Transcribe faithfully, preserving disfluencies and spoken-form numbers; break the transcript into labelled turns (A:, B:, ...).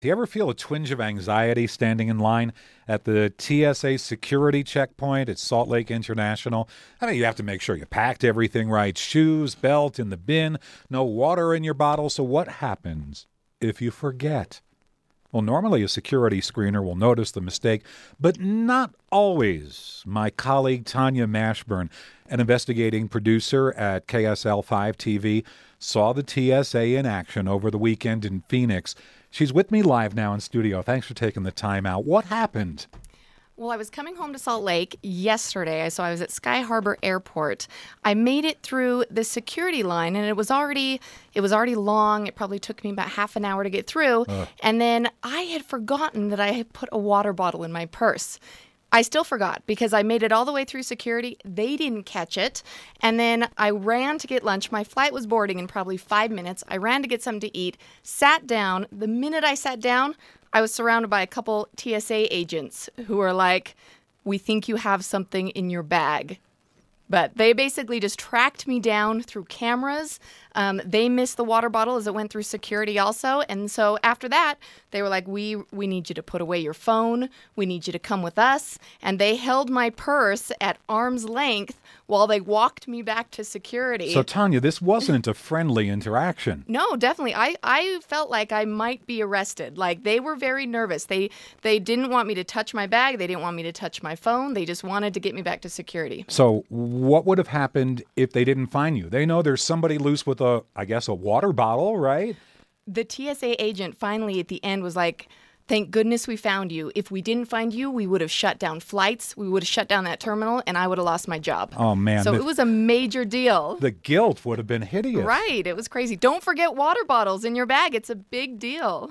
A: Do you ever feel a twinge of anxiety standing in line at the T S A security checkpoint at Salt Lake International? I mean, you have to make sure you packed everything right. Shoes, belt in the bin, no water in your bottle. So what happens if you forget? Well, normally a security screener will notice the mistake, but not always. My colleague Tanya Mashburn, an investigating producer at K S L five T V, saw the T S A in action over the weekend in Phoenix. She's with me live now in studio. Thanks for taking the time out. What happened?
B: Well, I was coming home to Salt Lake yesterday, so I was at Sky Harbor Airport. I made it through the security line, and it was already it was already long. It probably took me about half an hour to get through. Uh. And then I had forgotten that I had put a water bottle in my purse. I still forgot because I made it all the way through security. They didn't catch it. And then I ran to get lunch. My flight was boarding in probably five minutes. I ran to get something to eat, sat down. The minute I sat down, I was surrounded by a couple T S A agents who were like, "We think you have something in your bag." But they basically just tracked me down through cameras. Um, they missed the water bottle as it went through security also. And so after that, they were like, we we need you to put away your phone. We need you to come with us. And they held my purse at arm's length while they walked me back to security.
A: So, Tanya, this wasn't a friendly interaction.
B: No, definitely. I, I felt like I might be arrested. Like, they were very nervous. They they didn't want me to touch my bag. They didn't want me to touch my phone. They just wanted to get me back to security.
A: So what would have happened if they didn't find you? They know there's somebody loose with a, I guess, a water bottle, right?
B: The T S A agent finally at the end was like, "Thank goodness we found you. If we didn't find you, we would have shut down flights. We would have shut down that terminal, and I would have lost my job."
A: Oh, man.
B: So
A: the,
B: it was a major deal.
A: The guilt would have been hideous.
B: Right. It was crazy. Don't forget water bottles in your bag. It's a big deal.